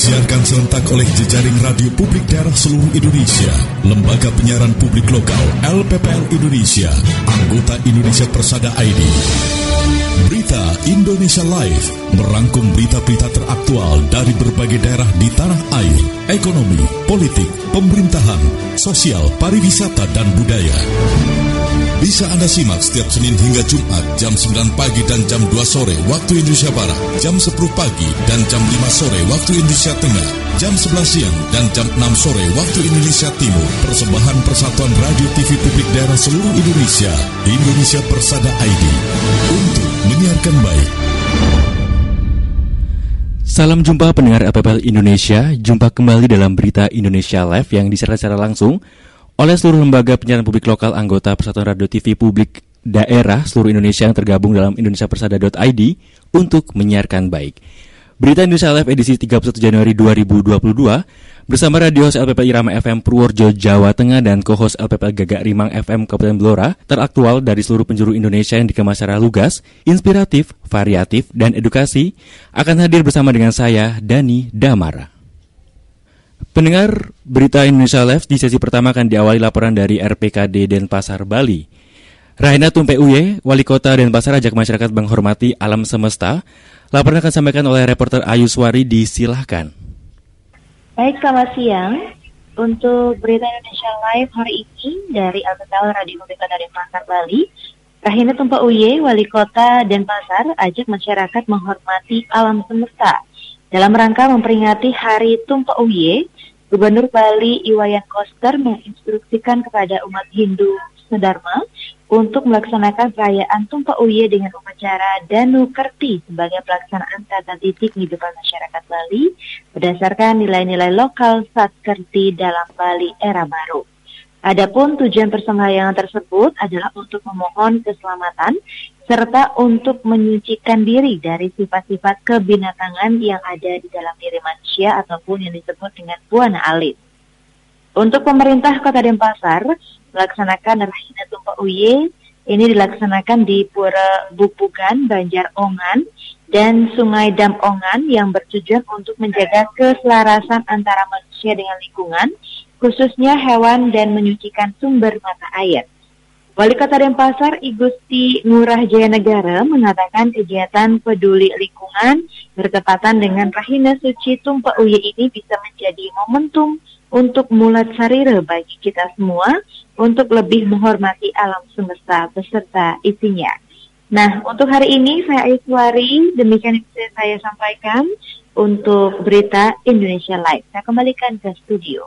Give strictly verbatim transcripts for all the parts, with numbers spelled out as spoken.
Disiarkan serentak oleh jejaring radio publik daerah seluruh Indonesia, Lembaga Penyiaran Publik Lokal L P P L Indonesia, anggota Indonesia Persada I D. Berita Indonesia Live merangkum berita-berita teraktual dari berbagai daerah di tanah air, ekonomi, politik, pemerintahan, sosial, pariwisata, dan budaya. Bisa Anda simak setiap Senin hingga Jumat jam sembilan pagi dan jam dua sore waktu Indonesia Barat, jam sepuluh pagi dan jam lima sore waktu Indonesia Tengah, jam sebelas siang dan jam enam sore waktu Indonesia Timur. Persembahan Persatuan Radio T V Publik Daerah seluruh Indonesia, Indonesia Persada I D, untuk menyiarkan baik. Salam jumpa pendengar L P P L Indonesia. Jumpa kembali dalam berita Indonesia Live yang disiarkan secara langsung oleh seluruh lembaga penyiaran publik lokal anggota Persatuan Radio T V Publik Daerah seluruh Indonesia yang tergabung dalam indonesia persada dot i d untuk menyiarkan baik. Berita Indonesia Live edisi tiga puluh satu Januari dua ribu dua puluh dua bersama radio host L P P L Irama F M Purworejo, Jawa Tengah dan co-host L P P L Gagak Rimang F M Kabupaten Blora, teraktual dari seluruh penjuru Indonesia yang dikemas secara lugas, inspiratif, variatif, dan edukasi, akan hadir bersama dengan saya, Dani Damara. Pendengar, berita Indonesia Live di sesi pertama akan diawali laporan dari R P K D Denpasar, Bali. Rahina Tumpeuye, Wali Kota Denpasar, ajak masyarakat menghormati alam semesta. Laporan akan disampaikan oleh reporter Ayu Swari, disilahkan. Baik, selamat siang. Untuk berita Indonesia Live hari ini dari L P P L Radio Publik Kota Denpasar, Bali, Rahina Tumpeuye, Wali Kota Denpasar, ajak masyarakat menghormati alam semesta. Dalam rangka memperingati Hari Tumpeuye, Gubernur Bali Iwayan Koster menginstruksikan kepada umat Hindu Sedharma untuk melaksanakan perayaan Tumpeuye dengan upacara Danu Kerti sebagai pelaksanaan tata titik kehidupan masyarakat Bali berdasarkan nilai-nilai lokal Satkerti dalam Bali era baru. Adapun tujuan persembahyangan tersebut adalah untuk memohon keselamatan serta untuk menyucikan diri dari sifat-sifat kebinatangan yang ada di dalam diri manusia ataupun yang disebut dengan buana alit. Untuk pemerintah Kota Denpasar melaksanakan Rahina Tumpeuye ini dilaksanakan di Pura Bupugan, Banjar Ongan, dan Sungai Dam Ongan yang bertujuan untuk menjaga keselarasan antara manusia dengan lingkungan, khususnya hewan, dan menyucikan sumber mata air. Wali Kota Denpasar I Gusti Ngurah Jayanegara mengatakan kegiatan peduli lingkungan bertepatan dengan Rahina Suci Tumpeuye ini bisa menjadi momentum untuk mulat sarira bagi kita semua untuk lebih menghormati alam semesta beserta isinya. Nah, untuk hari ini saya Aiswari, demikian yang bisa saya sampaikan untuk berita Indonesia Live. Saya kembalikan ke studio.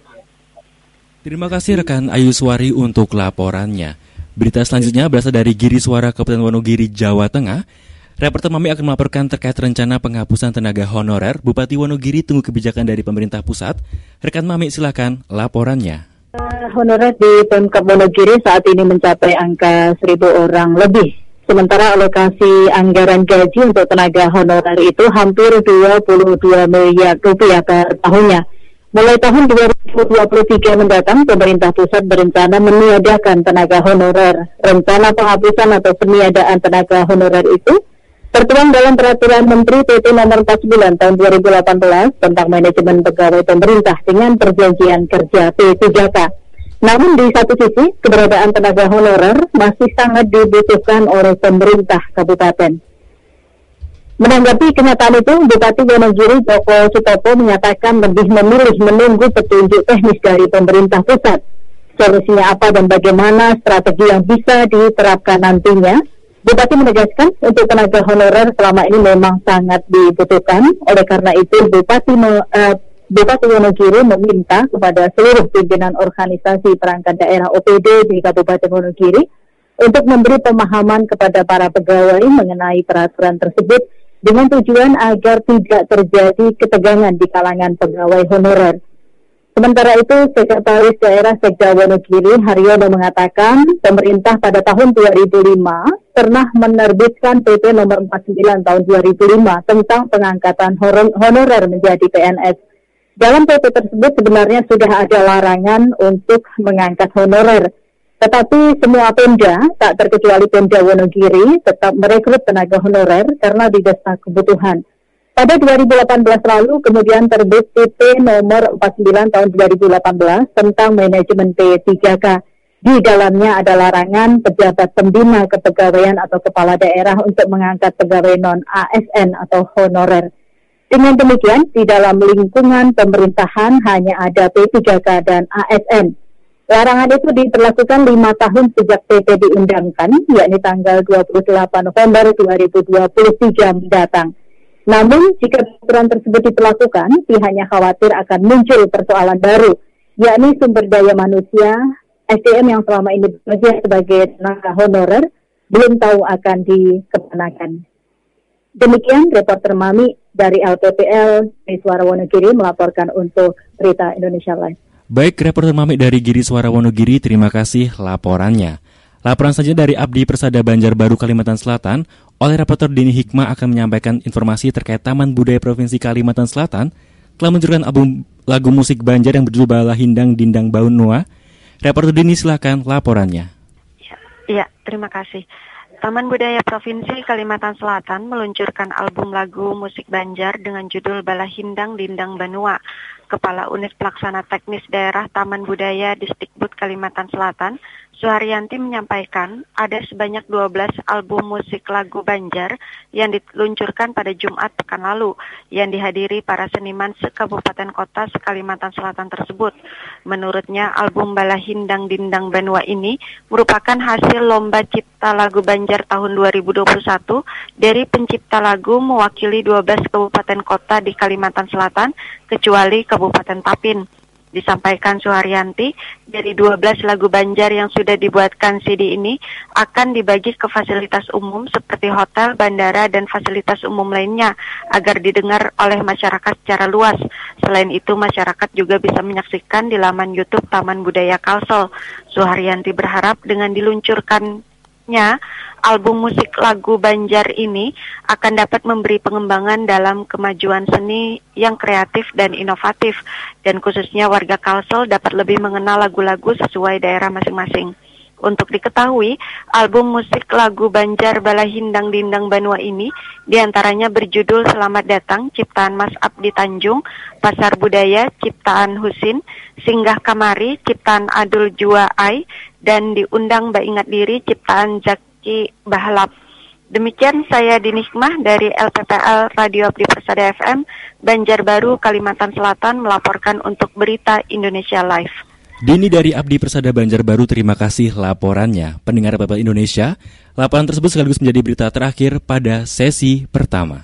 Terima kasih rekan Ayu Swari untuk laporannya. Berita selanjutnya berasal dari Giri Suara Kabupaten Wonogiri, Jawa Tengah. Reporter Mami akan melaporkan terkait rencana penghapusan tenaga honorer. Bupati Wonogiri tunggu kebijakan dari pemerintah pusat. Rekan Mami, silakan laporannya. Uh, honorer di Pemkab Wonogiri saat ini mencapai angka seribu orang lebih. Sementara alokasi anggaran gaji untuk tenaga honorer itu hampir dua puluh dua miliar rupiah per tahunnya. Mulai tahun dua ribu dua puluh tiga mendatang, pemerintah pusat berencana meniadakan tenaga honorer. Rencana penghapusan atau peniadaan tenaga honorer itu tertuang dalam Peraturan Menteri P P Nomor empat puluh sembilan Tahun dua ribu delapan belas tentang manajemen pegawai pemerintah dengan perjanjian kerja P tiga K. Namun di satu sisi, keberadaan tenaga honorer masih sangat dibutuhkan oleh pemerintah kabupaten. Menanggapi kenyataan itu, Bupati Wonogiri Joko Sutopo menyatakan lebih memilih menunggu petunjuk teknis dari pemerintah pusat. Solusinya apa dan bagaimana strategi yang bisa diterapkan nantinya? Bupati menegaskan untuk tenaga honorer selama ini memang sangat dibutuhkan. Oleh karena itu, Bupati me, uh, Bupati Wonogiri meminta kepada seluruh pimpinan organisasi perangkat daerah O P D di Kabupaten Wonogiri untuk memberi pemahaman kepada para pegawai mengenai peraturan tersebut dengan tujuan agar tidak terjadi ketegangan di kalangan pegawai honorer. Sementara itu, Sekretaris Daerah Sekda Wonogiri Haryono mengatakan pemerintah pada tahun dua ribu lima pernah menerbitkan P P Nomor empat puluh sembilan Tahun dua ribu lima tentang pengangkatan honorer menjadi P N S. Dalam P P tersebut sebenarnya sudah ada larangan untuk mengangkat honorer. Tetapi semua Pemda, tak terkecuali Pemda Wonogiri, tetap merekrut tenaga honorer karena didesak kebutuhan. Pada dua ribu delapan belas lalu kemudian terbit P P nomor empat puluh sembilan tahun dua ribu delapan belas tentang manajemen P tiga K. Di dalamnya ada larangan pejabat pembina kepegawaian atau kepala daerah untuk mengangkat pegawai non-A S N atau honorer. Dengan demikian, di dalam lingkungan pemerintahan hanya ada P tiga K dan A S N. Larangan itu diberlakukan lima tahun sejak P P diundangkan, yakni tanggal dua puluh delapan November dua ribu dua puluh tiga mendatang. Namun, jika aturan tersebut diberlakukan, pihaknya khawatir akan muncul persoalan baru, yakni sumber daya manusia, S D M yang selama ini bekerja sebagai tenaga honorer, belum tahu akan dikemanakan. Demikian, reporter Mami dari L P P L di Suara Wonogiri melaporkan untuk Berita Indonesia Live. Baik, reporter Mami dari Giri Suara Wonogiri, terima kasih laporannya. Laporan selanjutnya dari Abdi Persada Banjarbaru, Kalimantan Selatan, oleh reporter Dini Hikmah akan menyampaikan informasi terkait Taman Budaya Provinsi Kalimantan Selatan telah meluncurkan album lagu musik Banjar yang berjudul Bala Hindang Dindang Baunua. Reporter Dini, silakan laporannya. Ya, ya, terima kasih. Taman Budaya Provinsi Kalimantan Selatan meluncurkan album lagu musik Banjar dengan judul Bala Hindang Dindang Banua. Kepala Unit Pelaksana Teknis Daerah Taman Budaya Disdikbud Kalimantan Selatan, Suharyanti menyampaikan ada sebanyak dua belas album musik lagu Banjar yang diluncurkan pada Jumat pekan lalu yang dihadiri para seniman se-Kabupaten Kota se-Kalimantan Selatan tersebut. Menurutnya, album Bala Hindang Dindang Banua ini merupakan hasil Lomba Cipta Lagu Banjar tahun dua ribu dua puluh satu dari pencipta lagu mewakili dua belas kabupaten kota di Kalimantan Selatan kecuali Kabupaten Tapin. Disampaikan Suharyanti, dari dua belas lagu Banjar yang sudah dibuatkan C D ini akan dibagi ke fasilitas umum seperti hotel, bandara, dan fasilitas umum lainnya agar didengar oleh masyarakat secara luas. Selain itu, masyarakat juga bisa menyaksikan di laman YouTube Taman Budaya Kalsel. Suharyanti berharap dengan diluncurkannya album musik lagu Banjar ini akan dapat memberi pengembangan dalam kemajuan seni yang kreatif dan inovatif, dan khususnya warga Kalsel dapat lebih mengenal lagu-lagu sesuai daerah masing-masing. Untuk diketahui, album musik lagu Banjar Bala Hindang Dindang Banua ini diantaranya berjudul Selamat Datang, ciptaan Mas Abdi Tanjung, Pasar Budaya, ciptaan Husin, Singgah Kamari, ciptaan Adul Jua Ai, dan Diundang Mbak Ingat Diri, ciptaan Zaki Bahlap. Demikian saya Dini Hikmah dari L P P L Radio Abdi Persada F M Banjarbaru, Kalimantan Selatan melaporkan untuk Berita Indonesia Live. Dini dari Abdi Persada Banjarbaru, terima kasih laporannya. Pendengar P P L Indonesia, laporan tersebut sekaligus menjadi berita terakhir pada sesi pertama.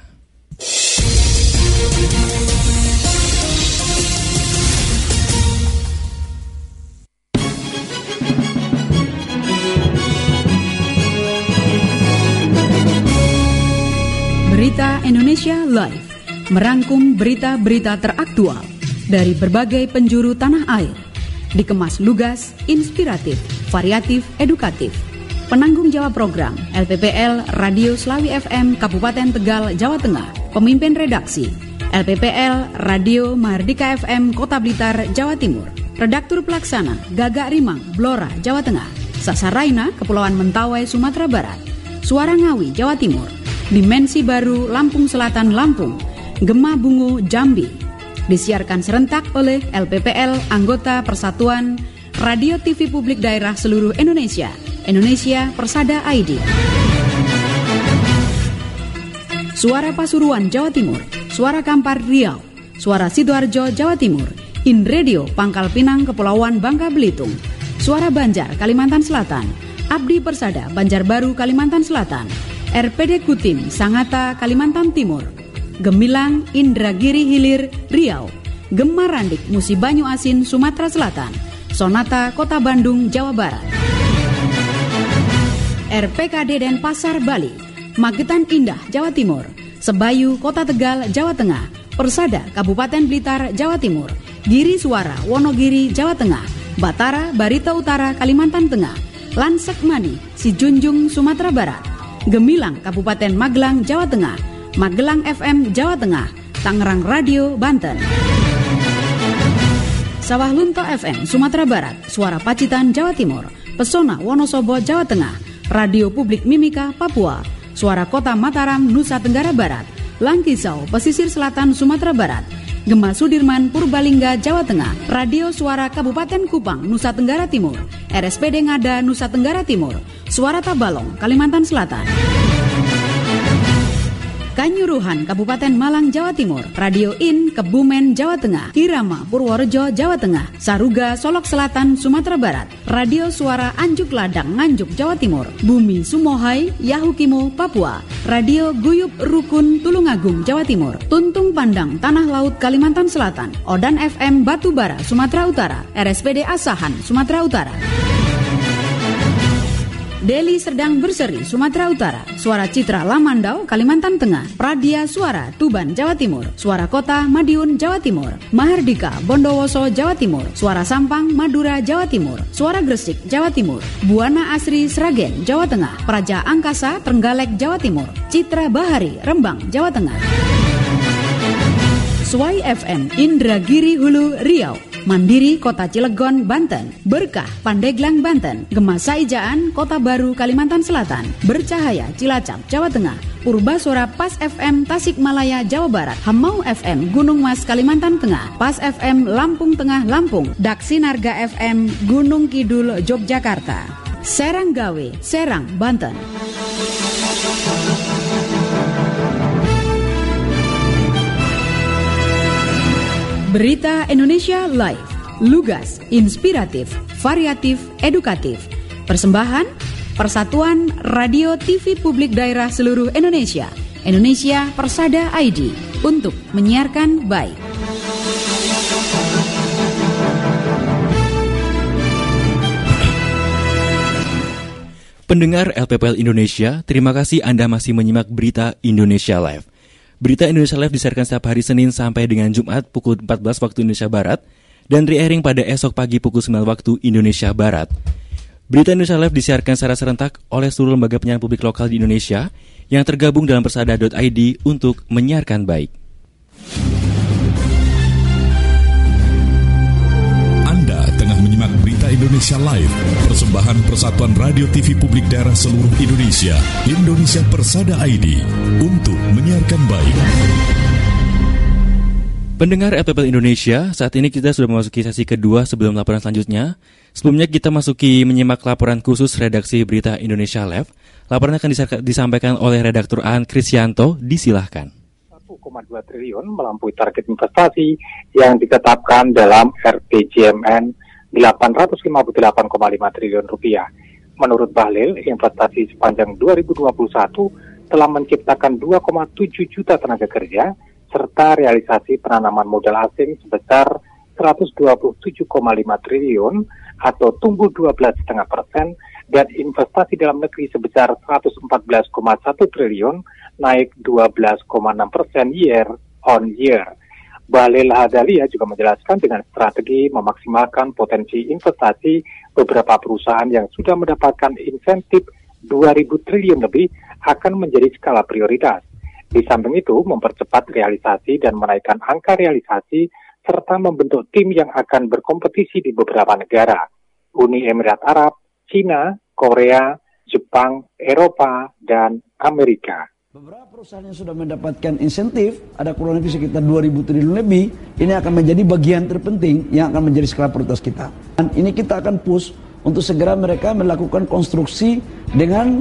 Berita Indonesia Live merangkum berita-berita teraktual dari berbagai penjuru tanah air, dikemas lugas, inspiratif, variatif, edukatif. Penanggung jawab program L P P L Radio Slawi F M Kabupaten Tegal, Jawa Tengah. Pemimpin redaksi L P P L Radio Mahardika F M Kota Blitar, Jawa Timur. Redaktur pelaksana Gagak Rimang, Blora, Jawa Tengah. Sasaraina, Kepulauan Mentawai, Sumatera Barat. Suara Ngawi, Jawa Timur. Dimensi Baru, Lampung Selatan, Lampung. Gema Bungu, Jambi. Disiarkan serentak oleh L P P L anggota Persatuan Radio T V Publik Daerah Seluruh Indonesia, Indonesia Persada I D. Suara Pasuruan, Jawa Timur. Suara Kampar, Riau. Suara Sidoarjo, Jawa Timur. In Radio Pangkal Pinang, Kepulauan Bangka Belitung. Suara Banjar, Kalimantan Selatan. Abdi Persada Banjarbaru, Kalimantan Selatan. R P D Kutim, Sangatta, Kalimantan Timur. Gemilang, Indragiri Hilir, Riau. Gemarandik, Musi Banyu Asin, Sumatera Selatan. Sonata, Kota Bandung, Jawa Barat. R P K D Denpasar, Bali. Magetan Indah, Jawa Timur. Sebayu, Kota Tegal, Jawa Tengah. Persada, Kabupaten Blitar, Jawa Timur. Giri Suara, Wonogiri, Jawa Tengah. Batara, Barito Utara, Kalimantan Tengah. Lansek Mani, Sijunjung, Sumatera Barat. Gemilang, Kabupaten Magelang, Jawa Tengah. Magelang F M, Jawa Tengah. Tangerang Radio, Banten. Sawah Lunto F M, Sumatera Barat. Suara Pacitan, Jawa Timur. Pesona Wonosobo, Jawa Tengah. Radio Publik Mimika, Papua. Suara Kota Mataram, Nusa Tenggara Barat. Langkisau, pesisir selatan Sumatera Barat. Gema Sudirman, Purbalingga, Jawa Tengah. Radio Suara Kabupaten Kupang, Nusa Tenggara Timur. R S P D Ngada, Nusa Tenggara Timur. Suara Tabalong, Kalimantan Selatan. Kanyuruhan, Kabupaten Malang, Jawa Timur. Radio In, Kebumen, Jawa Tengah. Irama, Purworejo, Jawa Tengah. Saruga, Solok Selatan, Sumatera Barat. Radio Suara Anjuk Ladang, Nganjuk, Jawa Timur. Bumi Sumohai, Yahukimo, Papua. Radio Guyup Rukun, Tulungagung, Jawa Timur. Tuntung Pandang, Tanah Laut, Kalimantan Selatan. Odan F M, Batubara, Sumatera Utara. R S P D Asahan, Sumatera Utara. Deli Serdang Berseri, Sumatera Utara. Suara Citra Lamandau, Kalimantan Tengah. Pradia Suara, Tuban, Jawa Timur. Suara Kota, Madiun, Jawa Timur. Mahardika, Bondowoso, Jawa Timur. Suara Sampang, Madura, Jawa Timur. Suara Gresik, Jawa Timur. Buana Asri, Sragen, Jawa Tengah. Praja Angkasa, Trenggalek, Jawa Timur. Citra Bahari, Rembang, Jawa Tengah. Suai F M, Indragiri Hulu, Riau. Mandiri, Kota Cilegon, Banten. Berkah, Pandeglang, Banten. Gema Saijaan, Kota Baru, Kalimantan Selatan. Bercahaya, Cilacap, Jawa Tengah. Purbasora Pas F M, Tasikmalaya, Jawa Barat. Hamau F M, Gunung Mas, Kalimantan Tengah. Pas F M, Lampung Tengah, Lampung. Daksinarga F M, Gunung Kidul, Yogyakarta. Serang Gawe, Serang, Banten. Berita Indonesia Live, lugas, inspiratif, variatif, edukatif. Persembahan Persatuan Radio T V Publik Daerah Seluruh Indonesia, Indonesia Persada I D, untuk menyiarkan baik. Pendengar L P P L Indonesia, terima kasih Anda masih menyimak Berita Indonesia Live. Berita Indonesia Live disiarkan setiap hari Senin sampai dengan Jumat pukul empat belas waktu Indonesia Barat dan re-airing pada esok pagi pukul sembilan waktu Indonesia Barat. Berita Indonesia Live disiarkan secara serentak oleh seluruh lembaga penyiaran publik lokal di Indonesia yang tergabung dalam persada dot I D untuk menyiarkan baik. Anda tengah menyimak Berita Indonesia Live, persembahan Persatuan Radio T V Publik Daerah Seluruh Indonesia, Indonesia Persada I D, untuk menyiarkan baik. Pendengar L P P L Indonesia, saat ini kita sudah memasuki sesi kedua sebelum laporan selanjutnya. Sebelumnya kita masuki menyimak laporan khusus redaksi Berita Indonesia Live. Laporan akan disampaikan oleh redaktur Aan Krisyanto, disilahkan. satu koma dua triliun melampaui target investasi yang ditetapkan dalam R P J M N delapan ratus lima puluh delapan koma lima triliun rupiah. Menurut Bahlil, investasi sepanjang dua ribu dua puluh satu telah menciptakan dua koma tujuh juta tenaga kerja serta realisasi penanaman modal asing sebesar seratus dua puluh tujuh koma lima triliun atau tumbuh dua belas koma lima persen dan investasi dalam negeri sebesar seratus empat belas koma satu triliun naik dua belas koma enam persen year on year. Bahlil Lahadalia juga menjelaskan dengan strategi memaksimalkan potensi investasi beberapa perusahaan yang sudah mendapatkan insentif dua ribu triliun lebih akan menjadi skala prioritas. Di samping itu, mempercepat realisasi dan menaikkan angka realisasi serta membentuk tim yang akan berkompetisi di beberapa negara, Uni Emirat Arab, Cina, Korea, Jepang, Eropa, dan Amerika. Beberapa perusahaan yang sudah mendapatkan insentif, ada kurang lebih sekitar dua ribu triliun lebih, ini akan menjadi bagian terpenting yang akan menjadi skala prioritas kita. Dan ini kita akan push untuk segera mereka melakukan konstruksi dengan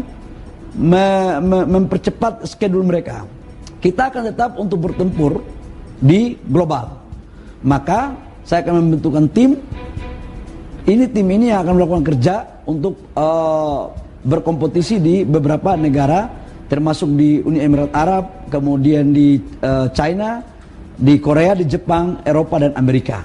me- me- mempercepat schedule mereka. Kita akan tetap untuk bertempur di global. Maka saya akan membentukkan tim. Ini tim ini yang akan melakukan kerja untuk uh, berkompetisi di beberapa negara, termasuk di Uni Emirat Arab, kemudian di uh, China, di Korea, di Jepang, Eropa, dan Amerika.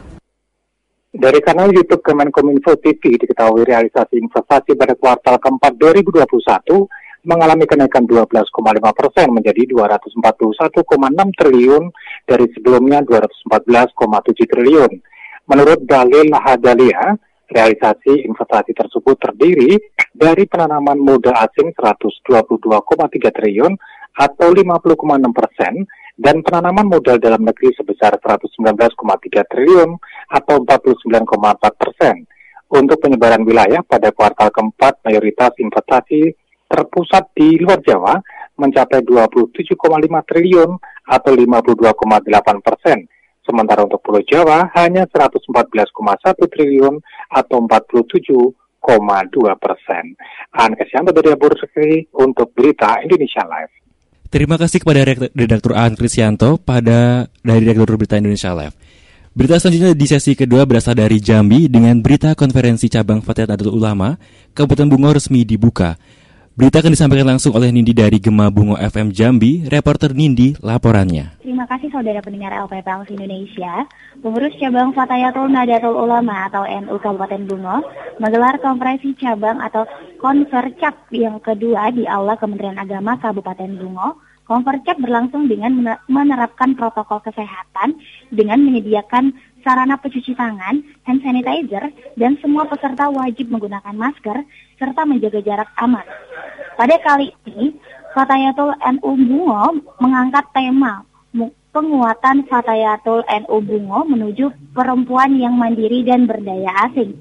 Dari kanal YouTube Kemenkominfo T V diketahui realisasi investasi pada kuartal keempat dua ribu dua puluh satu mengalami kenaikan dua belas koma lima persen menjadi dua ratus empat puluh satu koma enam triliun dari sebelumnya dua ratus empat belas koma tujuh triliun. Menurut Bahlil Lahadalia, realisasi investasi tersebut terdiri dari penanaman modal asing seratus dua puluh dua koma tiga triliun atau lima puluh koma enam persen dan penanaman modal dalam negeri sebesar seratus sembilan belas koma tiga triliun atau empat puluh sembilan koma empat persen. Untuk penyebaran wilayah pada kuartal keempat, mayoritas investasi terpusat di luar Jawa mencapai dua puluh tujuh koma lima triliun atau lima puluh dua koma delapan persen. Sementara untuk Pulau Jawa hanya seratus empat belas koma satu triliun atau empat puluh tujuh koma dua persen. An Kasyanto dari Abursekri untuk Berita Indonesia Live. Terima kasih kepada redaktur An Krisyanto pada dari redaktur Berita Indonesia Live. Berita selanjutnya di sesi kedua berasal dari Jambi dengan berita konferensi cabang Fatayat Nahdlatul Ulama Kabupaten Bungo resmi dibuka. Berita akan disampaikan langsung oleh Nindi dari Gema Bungo F M Jambi. Reporter Nindi laporannya. Terima kasih saudara pendengar L P P L Indonesia. Pengurus cabang Fatayatul Nahdlatul Ulama atau N U Kabupaten Bungo menggelar konferensi cabang atau Konfercap yang kedua di Aula Kementerian Agama Kabupaten Bungo. Konfercap berlangsung dengan menerapkan protokol kesehatan dengan menyediakan sarana pencuci tangan, hand sanitizer, dan semua peserta wajib menggunakan masker serta menjaga jarak aman. Pada kali ini, Fatayatul N U Bungo mengangkat tema penguatan Fatayatul N U Bungo menuju perempuan yang mandiri dan berdaya asing.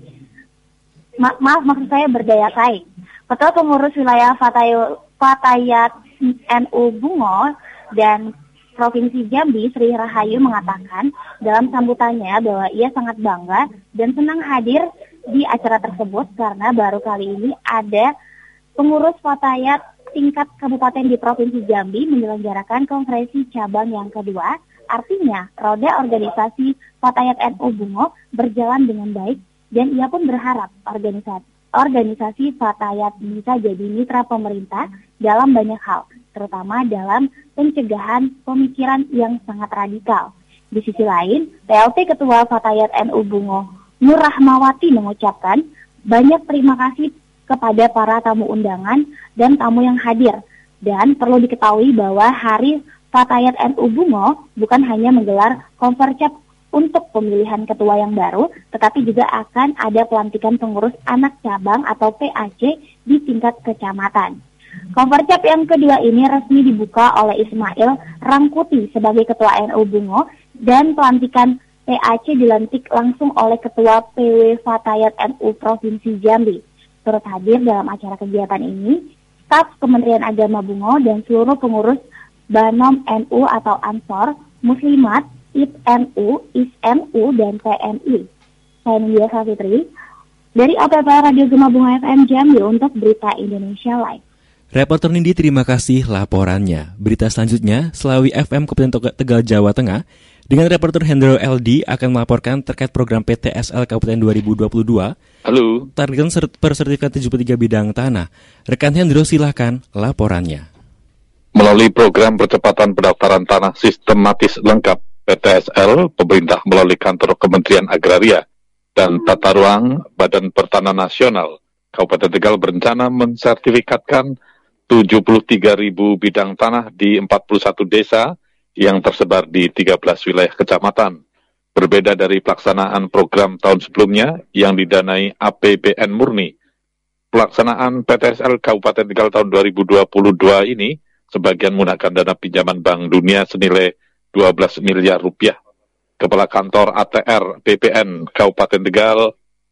Ma- maaf, maksud saya berdaya saing. Ketua Pengurus Wilayah Fatayul, Fatayat N U Bungo dan Provinsi Jambi Sri Rahayu mengatakan dalam sambutannya bahwa ia sangat bangga dan senang hadir di acara tersebut karena baru kali ini ada pengurus Fatayat tingkat kabupaten di Provinsi Jambi menyelenggarakan konferensi cabang yang kedua. Artinya roda organisasi Fatayat N U Bungo berjalan dengan baik dan ia pun berharap organisasi organisasi Fatayat bisa jadi mitra pemerintah dalam banyak hal, terutama dalam pencegahan pemikiran yang sangat radikal. Di sisi lain, P L T Ketua Fatayat N U Bungo, Nur Rahmawati mengucapkan banyak terima kasih kepada para tamu undangan dan tamu yang hadir. Dan perlu diketahui bahwa Hari Fatayat N U Bungo bukan hanya menggelar konfercap untuk pemilihan ketua yang baru, tetapi juga akan ada pelantikan pengurus anak cabang atau P A C di tingkat kecamatan. Konfercap yang kedua ini resmi dibuka oleh Ismail Rangkuti sebagai Ketua N U Bungo dan pelantikan P A C dilantik langsung oleh Ketua P W Fatayat N U Provinsi Jambi. Turut hadir dalam acara kegiatan ini, staf Kementerian Agama Bungo dan seluruh pengurus Banom N U atau Ansor, Muslimat, I P N U, I S M U, dan P M I. Saya Nindya Safitri dari O P P Radio Gema Bungo F M Jambi untuk Berita Indonesia Live. Reporter Nindi, terima kasih laporannya. Berita selanjutnya, Selawi F M Kabupaten Tegal, Jawa Tengah, dengan reporter Hendro L D akan melaporkan terkait program P T S L Kabupaten dua ribu dua puluh dua. Halo. Target persertifikat tujuh puluh tiga bidang tanah. Rekan Hendro, silakan laporannya. Melalui program percepatan pendaftaran tanah sistematis lengkap P T S L, pemerintah melalui kantor Kementerian Agraria dan Tata Ruang Badan Pertanahan Nasional, Kabupaten Tegal berencana mensertifikatkan tujuh puluh tiga ribu bidang tanah di empat puluh satu desa yang tersebar di tiga belas wilayah kecamatan. Berbeda dari pelaksanaan program tahun sebelumnya yang didanai A P B N murni. Pelaksanaan P T S L Kabupaten Tegal tahun dua ribu dua puluh dua ini sebagian menggunakan dana pinjaman Bank Dunia senilai dua belas miliar rupiah. Kepala Kantor A T R B P N Kabupaten Tegal,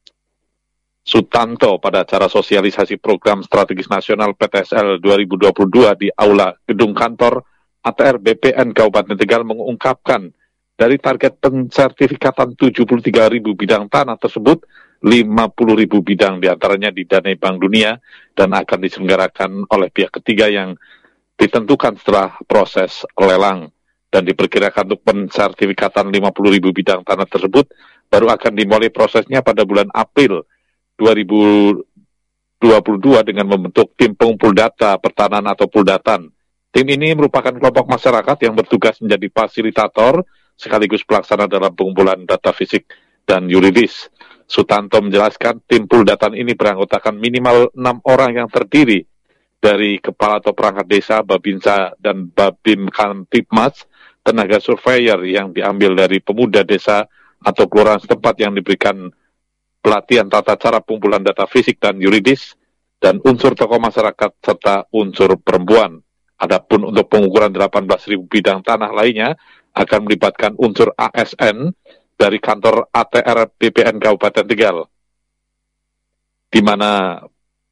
Sutanto, pada acara sosialisasi program strategis nasional P T S L dua ribu dua puluh dua di Aula Gedung Kantor A T R B P N Kabupaten Tegal mengungkapkan dari target pensertifikatan tujuh puluh tiga ribu bidang tanah tersebut, lima puluh ribu bidang diantaranya didanai Bank Dunia dan akan diselenggarakan oleh pihak ketiga yang ditentukan setelah proses lelang. Dan diperkirakan untuk pensertifikatan lima puluh ribu bidang tanah tersebut baru akan dimulai prosesnya pada bulan April dua ribu dua puluh dua dengan membentuk tim pengumpul data pertanahan atau Puldatan. Tim ini merupakan kelompok masyarakat yang bertugas menjadi fasilitator sekaligus pelaksana dalam pengumpulan data fisik dan yuridis. Sutanto menjelaskan tim Puldatan ini beranggotakan minimal enam orang yang terdiri dari kepala atau perangkat desa, Babinsa, dan Babin Kamtipmas, tenaga surveyor yang diambil dari pemuda desa atau kelurahan setempat yang diberikan pelatihan tata cara pengumpulan data fisik dan yuridis, dan unsur tokoh masyarakat serta unsur perempuan. Adapun untuk pengukuran delapan belas ribu bidang tanah lainnya akan melibatkan unsur A S N dari kantor A T R B P N Kabupaten Tegal, di mana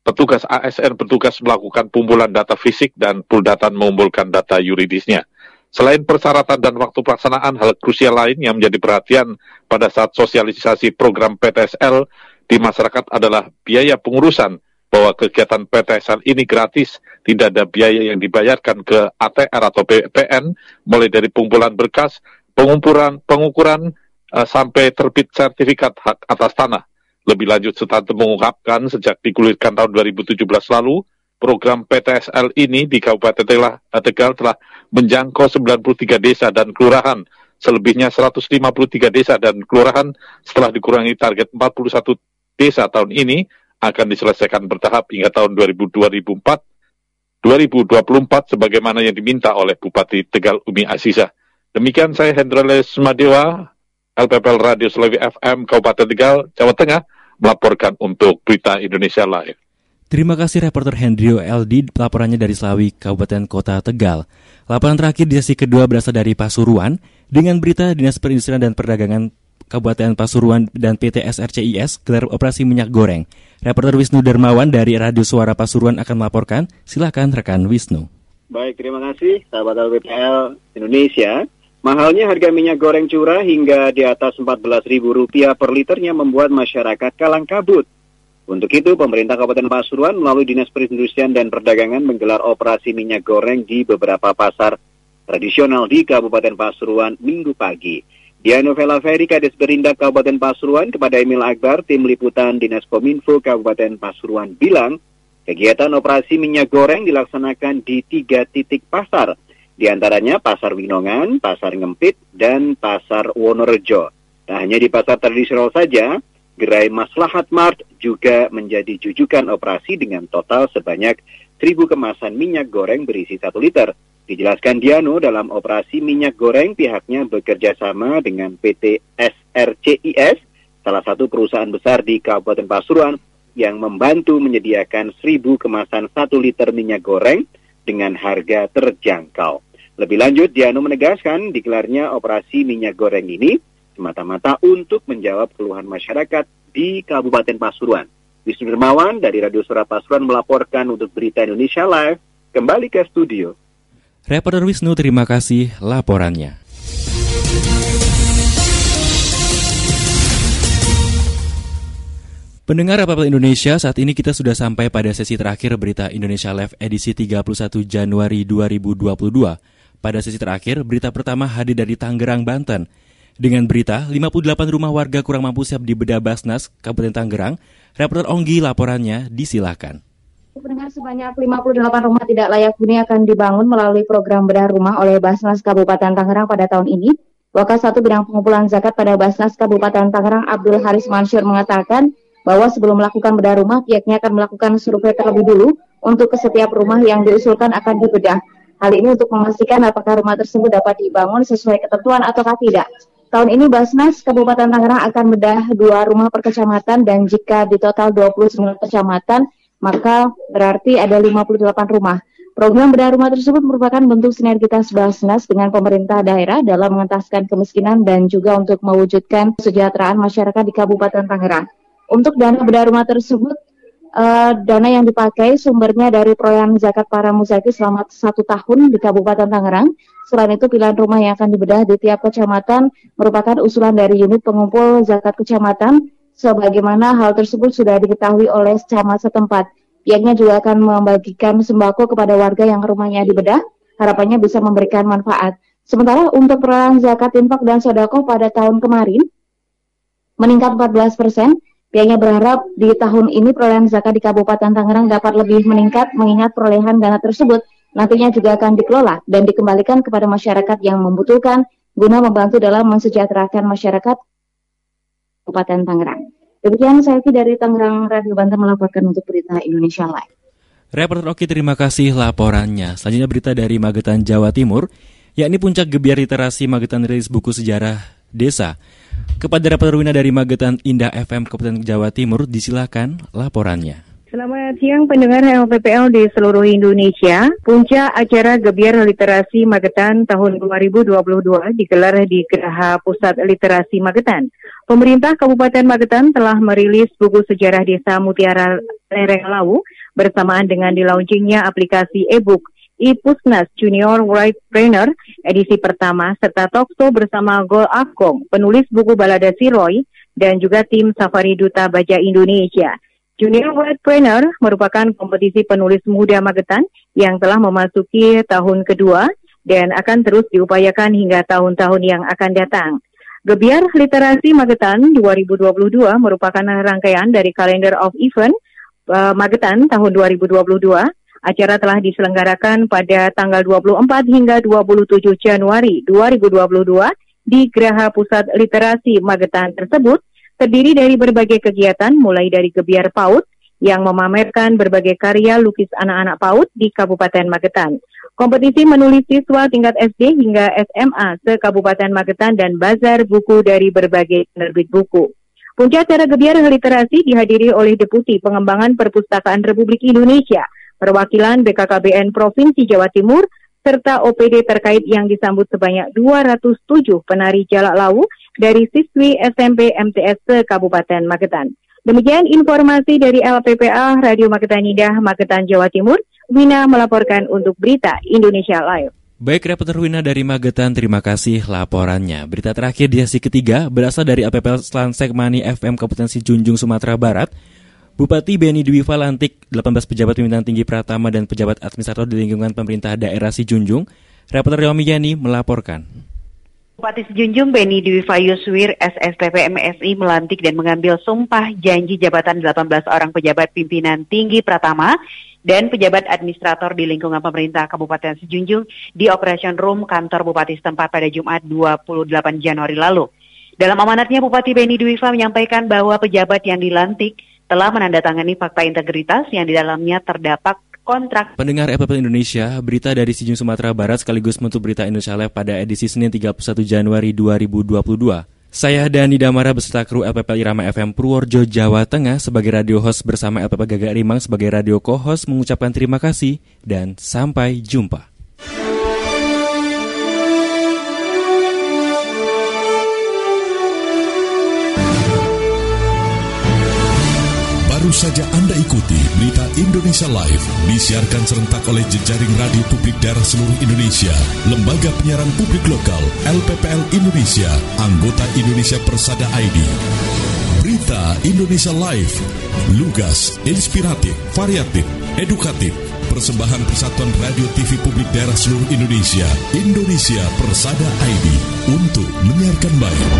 Petugas A S N bertugas melakukan pengumpulan data fisik dan Puldatan mengumpulkan data yuridisnya. Selain persyaratan dan waktu pelaksanaan, hal krusial lain yang menjadi perhatian pada saat sosialisasi program P T S L di masyarakat adalah biaya pengurusan, bahwa kegiatan P T S L ini gratis, tidak ada biaya yang dibayarkan ke A T R atau B P N, mulai dari pengumpulan berkas, pengumpulan, pengukuran, uh, sampai terbit sertifikat hak atas tanah. Lebih lanjut, Sutanto mengungkapkan sejak digulirkan tahun dua ribu tujuh belas lalu, program P T S L ini di Kabupaten Tegal telah menjangkau sembilan puluh tiga desa dan kelurahan, selebihnya seratus lima puluh tiga desa dan kelurahan. Setelah dikurangi target empat puluh satu desa tahun ini, akan diselesaikan bertahap hingga tahun dua ribu dua puluh empat sebagaimana yang diminta oleh Bupati Tegal Umi Aziza. Demikian saya Hendra Lesmadewa, L P P L Radio Selawi F M Kabupaten Tegal, Jawa Tengah, melaporkan untuk Berita Indonesia Live. Terima kasih reporter Hendrio L D laporannya dari Selawi, Kabupaten Kota Tegal. Laporan terakhir di sesi kedua berasal dari Pasuruan dengan berita Dinas Perindustrian dan Perdagangan Kabupaten Pasuruan dan P T S R C I S gelar operasi minyak goreng. Reporter Wisnu Darmawan dari Radio Suara Pasuruan akan melaporkan. Silakan rekan Wisnu. Baik, terima kasih sahabat L P P L Indonesia. Mahalnya harga minyak goreng curah hingga di atas empat belas ribu rupiah per liternya membuat masyarakat kalang kabut. Untuk itu, pemerintah Kabupaten Pasuruan melalui Dinas Perindustrian dan Perdagangan menggelar operasi minyak goreng di beberapa pasar tradisional di Kabupaten Pasuruan Minggu pagi. Diano Vela Ferry, Kades Berindak Kabupaten Pasuruan, kepada Emil Akbar, Tim Liputan Dinas Kominfo Kabupaten Pasuruan bilang, kegiatan operasi minyak goreng dilaksanakan di tiga titik pasar. Di antaranya Pasar Winongan, Pasar Ngempit, dan Pasar Wonorejo. Tak hanya di pasar tradisional saja, gerai Maslahat Mart juga menjadi jujukan operasi dengan total sebanyak seribu kemasan minyak goreng berisi satu liter. Dijelaskan Diano, dalam operasi minyak goreng pihaknya bekerja sama dengan P T S R C I S, salah satu perusahaan besar di Kabupaten Pasuruan, yang membantu menyediakan seribu kemasan satu liter minyak goreng dengan harga terjangkau. Lebih lanjut, Diano menegaskan digelarnya operasi minyak goreng ini semata-mata untuk menjawab keluhan masyarakat di Kabupaten Pasuruan. Wisnu Dermawan dari Radio Suara Pasuruan melaporkan untuk Berita Indonesia Live. Kembali ke studio. Reporter Wisnu, terima kasih laporannya. Pendengar P P L Indonesia, saat ini kita sudah sampai pada sesi terakhir Berita Indonesia Live edisi tiga puluh satu Januari dua ribu dua puluh dua. Pada sesi terakhir, berita pertama hadir dari Tangerang, Banten. Dengan berita, lima puluh delapan rumah warga kurang mampu siap dibedah Basnas, Kabupaten Tangerang. Reporter Onggi laporannya, disilakan. Pendengar, sebanyak lima puluh delapan rumah tidak layak huni akan dibangun melalui program bedah rumah oleh Basnas Kabupaten Tangerang pada tahun ini. Wakil Satu Bidang Pengumpulan Zakat pada Basnas Kabupaten Tangerang, Abdul Haris Mansur, mengatakan bahwa sebelum melakukan bedah rumah, pihaknya akan melakukan survei terlebih dulu untuk ke setiap rumah yang diusulkan akan dibedah. Hal ini untuk memastikan apakah rumah tersebut dapat dibangun sesuai ketentuan ataukah tidak. Tahun ini Basnas Kabupaten Tangerang akan bedah dua rumah per kecamatan, dan jika di total dua puluh sembilan kecamatan, maka berarti ada lima puluh delapan rumah. Program bedah rumah tersebut merupakan bentuk sinergitas Basnas dengan pemerintah daerah dalam mengentaskan kemiskinan dan juga untuk mewujudkan kesejahteraan masyarakat di Kabupaten Tangerang. Untuk dana bedah rumah tersebut, Uh, dana yang dipakai sumbernya dari perolehan zakat para muzaki selama satu tahun di Kabupaten Tangerang. Selain itu, pilihan rumah yang akan dibedah di tiap kecamatan merupakan usulan dari unit pengumpul zakat kecamatan, sebagaimana hal tersebut sudah diketahui oleh camat setempat. Pihaknya juga akan membagikan sembako kepada warga yang rumahnya dibedah, harapannya bisa memberikan manfaat. Sementara untuk perolehan zakat infak dan sedekah pada tahun kemarin meningkat empat belas persen. Pihaknya berharap di tahun ini perolehan zakat di Kabupaten Tangerang dapat lebih meningkat, mengingat perolehan dana tersebut nantinya juga akan dikelola dan dikembalikan kepada masyarakat yang membutuhkan guna membantu dalam mensejahterakan masyarakat Kabupaten Tangerang. Demikian saya dari Tangerang Radio Banten melaporkan untuk Berita Indonesia Live. Reporter Oki, terima kasih laporannya. Selanjutnya berita dari Magetan, Jawa Timur, yakni puncak gebiar literasi Magetan rilis buku sejarah desa. Kepada reporter Wina dari Magetan Indah F M Kabupaten Jawa Timur, disilakan laporannya. Selamat siang pendengar L P P L di seluruh Indonesia. Puncak acara Gebiar Literasi Magetan tahun dua ribu dua puluh dua digelar di Geraha Pusat Literasi Magetan. Pemerintah Kabupaten Magetan telah merilis buku sejarah Desa Mutiara Lereng Lawu bersamaan dengan dilaunchingnya aplikasi e-book I-Pusnas Junior Writer edisi pertama serta talkshow bersama Gol Akong, penulis buku Balada Siroy, dan juga tim Safari Duta Baja Indonesia. Junior Writer merupakan kompetisi penulis muda Magetan yang telah memasuki tahun kedua dan akan terus diupayakan hingga tahun-tahun yang akan datang. Gebiar Literasi Magetan dua ribu dua puluh dua merupakan rangkaian dari Calendar of Event uh, Magetan tahun dua ribu dua puluh dua. Acara telah diselenggarakan pada tanggal dua puluh empat hingga dua puluh tujuh Januari dua ribu dua puluh dua di Geraha Pusat Literasi Magetan tersebut. Terdiri dari berbagai kegiatan mulai dari Gebiar PAUD yang memamerkan berbagai karya lukis anak-anak PAUD di Kabupaten Magetan. Kompetisi menulis siswa tingkat S D hingga S M A se-Kabupaten Magetan dan bazar buku dari berbagai penerbit buku. Puncak acara Gebiar Literasi dihadiri oleh Deputi Pengembangan Perpustakaan Republik Indonesia, perwakilan B K K B N Provinsi Jawa Timur, serta O P D terkait yang disambut sebanyak dua ratus tujuh penari jalak lawu dari siswi S M P M T S Kabupaten Magetan. Demikian informasi dari L P P A Radio Magetan Indah, Magetan, Jawa Timur. Wina melaporkan untuk Berita Indonesia Live. Baik, reporter Wina dari Magetan, terima kasih laporannya. Berita terakhir di sesi ketiga berasal dari A P P L Slansek Mani F M Kabupaten Sijunjung, Sumatera Barat. Bupati Beni Dwiva lantik delapan belas pejabat pimpinan tinggi Pratama dan pejabat administrator di lingkungan pemerintah daerah Sijunjung. Reporter Yomi Yani melaporkan. Bupati Sijunjung Beni Dwiva Yuswir S S T P M S I melantik dan mengambil sumpah janji jabatan delapan belas orang pejabat pimpinan tinggi Pratama dan pejabat administrator di lingkungan pemerintah Kabupaten Sijunjung di Operation Room kantor Bupati setempat pada Jumat dua puluh delapan Januari lalu. Dalam amanatnya, Bupati Beni Dwiva menyampaikan bahwa pejabat yang dilantik telah menandatangani fakta integritas yang di dalamnya terdapat kontrak. Pendengar L P P L Indonesia, berita dari Sijunjung Sumatera Barat sekaligus menutup Berita Indonesia Live pada edisi Senin tiga puluh satu Januari dua ribu dua puluh dua. Saya Dani Damara beserta kru L P P L Irama F M Purworejo, Jawa Tengah sebagai radio host bersama L P P L Gagak Rimang sebagai radio co-host mengucapkan terima kasih dan sampai jumpa. Baru saja Anda ikuti Berita Indonesia Live, disiarkan serentak oleh jejaring radio publik daerah seluruh Indonesia, Lembaga Penyiaran Publik Lokal, L P P L Indonesia, anggota Indonesia Persada I D. Berita Indonesia Live, lugas, inspiratif, variatif, edukatif, persembahan Persatuan Radio T V Publik Daerah seluruh Indonesia, Indonesia Persada I D, untuk menyiarkan baik.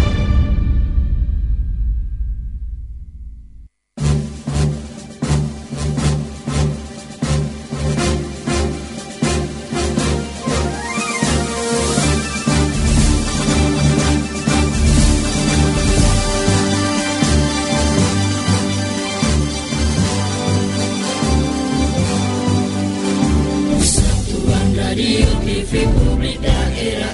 Radio T V Publik Daerah.